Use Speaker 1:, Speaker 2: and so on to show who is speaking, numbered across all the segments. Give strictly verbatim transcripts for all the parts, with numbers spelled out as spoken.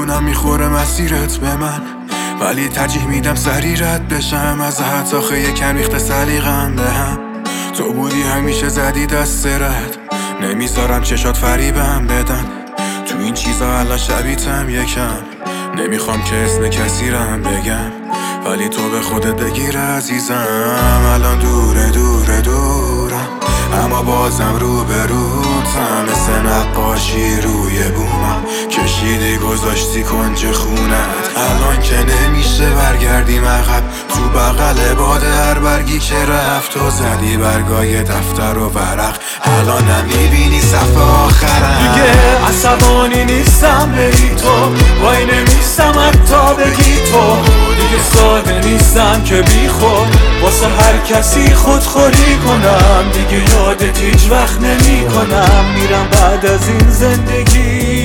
Speaker 1: میدونم میخوره مسیرت به من، ولی ترجیح میدم سری رد بشم از حد. آخه یکم ریخته سلیقم به هم، تو بودی همیشه زدی دست رد، نمیذارم چشات فریبم بدن. تو این چیزا الان شبیتم یکم، نمیخوام که اسم کسی رم بگم، ولی تو به خودت بگیر عزیزم. الان دوره دوره دورم، اما بازم رو به روتم. مثل نقاشی روی بومم کشیدی گذاشتی کنج خونت. الان که نمیشه برگردیم عقب، تو بغل باد هر برگی که رفت تو زدی برگای دفتر و ورق. الان نمیبینی صفحه آخرم،
Speaker 2: دیگه عصبانی نیستم بری تو، وای نمیستم حتی بگی تو. دیگه ساده نیستم که بی خود واسه هر کسی خودخوری کنم. دیگه یادت هیچ وقت نمی کنم، میرم بعد از این زندگی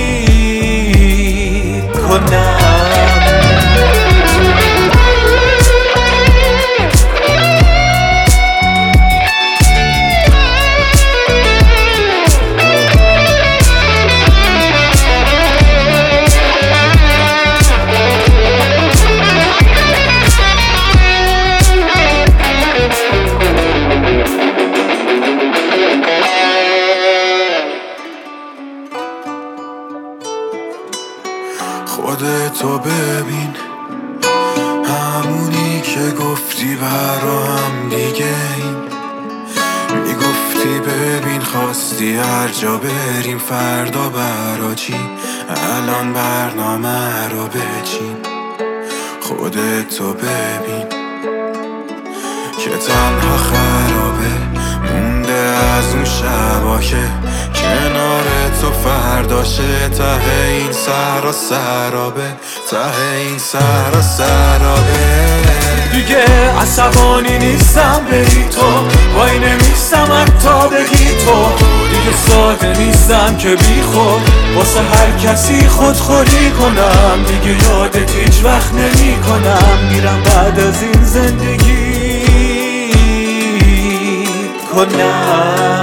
Speaker 2: کنم.
Speaker 1: خودتو ببین، همونی که گفتی برا هم دیگه این. میگفتی ببین خواستی هر جا بریم فردا برا چی، الان برنامه رو بچین. خودتو ببین که تنها خرابه مونده از اون شبا که کنار تو فرداشه. ته این سرا سرابه، ته این سرا سرابه.
Speaker 2: دیگه عصبانی نیستم بری تو، وای نمیستم حتی بگی تو. دیگه ساده نیستم که بی خود واسه هر کسی خودخوری کنم. دیگه یادت هیچ وقت نمی کنم، میرم بعد از این زندگی کنم.